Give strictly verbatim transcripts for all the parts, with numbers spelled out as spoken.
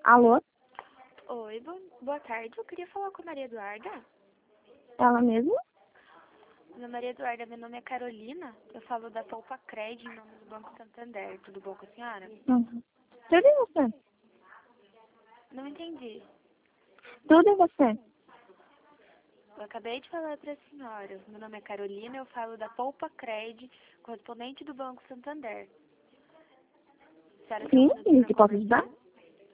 Alô? Oi, bo- boa tarde. Eu queria falar com a Maria Eduarda. Ela mesma? Ana Maria Eduarda, meu nome é Carolina. Eu falo da Poupa Cred em nome do Banco Santander. Tudo bom com a senhora? Uhum. Tudo em você? Não entendi. Tudo em você? Eu acabei de falar para a senhora. Meu nome é Carolina, eu falo da Poupa Cred, correspondente do Banco Santander. A senhora tem um Sim, minuto e para que posso ajudar? conversar?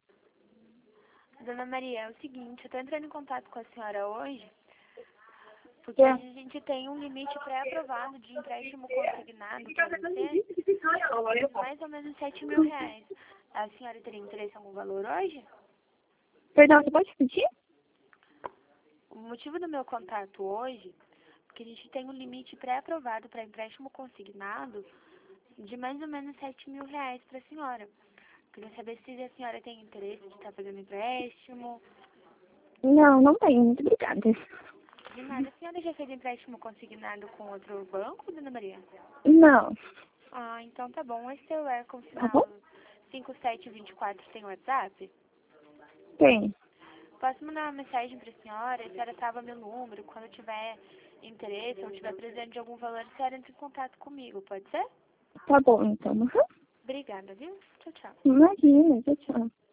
Dona Maria, é o seguinte, eu estou entrando em contato com a senhora hoje porque É. a gente tem um limite pré-aprovado de empréstimo consignado para você de mais ou menos sete mil reais. A senhora teria interesse em algum valor hoje? Perdão, você pode repetir? O motivo do meu contato hoje é porque a gente tem um limite pré-aprovado para empréstimo consignado de mais ou menos sete mil reais para a senhora. Queria saber se a senhora tem interesse de estar fazendo empréstimo. Não, não tenho. Muito obrigada. De nada. A senhora já fez empréstimo consignado com outro banco, Dona Maria? Não. Ah, então tá bom. Esse celular com Tá bom? final cinco sete dois quatro tem WhatsApp? Tem. Posso mandar uma mensagem para a senhora? A senhora salva meu número. Quando tiver interesse ou tiver precisando de algum valor, a senhora entra em contato comigo, pode ser? Tá bom, então. Uhum. Obrigada, viu? Tchau, tchau. Imagina, tchau, tchau.